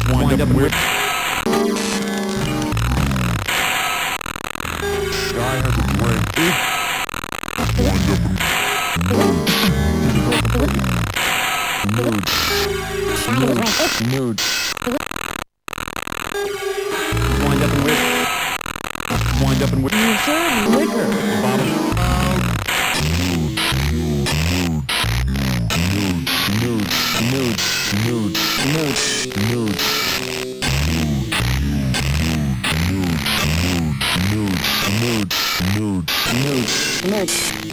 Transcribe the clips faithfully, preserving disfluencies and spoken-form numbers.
Wind up and whip. Sky has a blank. Wind up and mood. Mood. Wind up and whip. Wind up and whip. You serve liquor. The bottle. Nude, nude, nude, nude, nude, nude, nude, nude, nude, nude.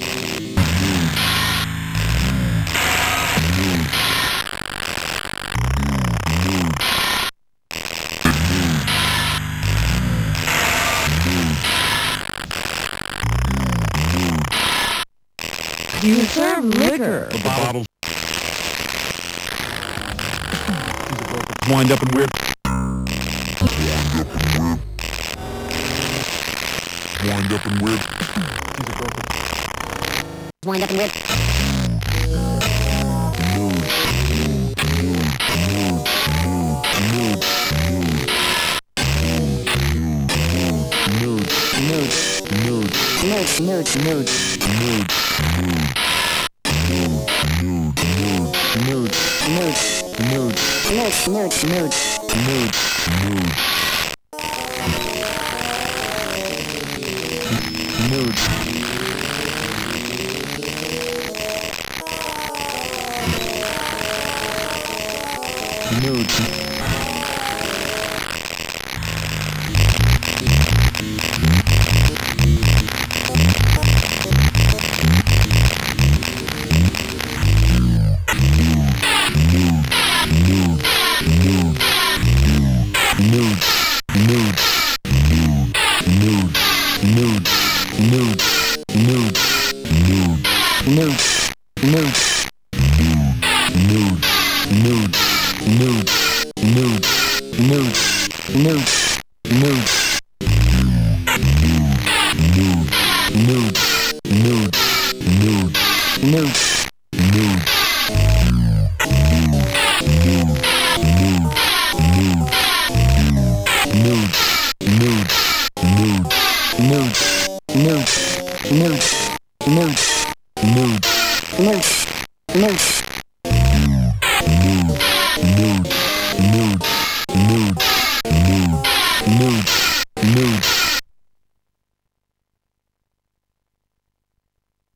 You serve liquor. The bottle. Wind up and whip. Wind up and whip. Wind up and whip. Mood, mood, mood, mood, mood, mood, mood, Nude, nude, mood, nude. mood, mood, mood, mood, Nude, mood, nude, nude, nude. mood, mood, mood, mood.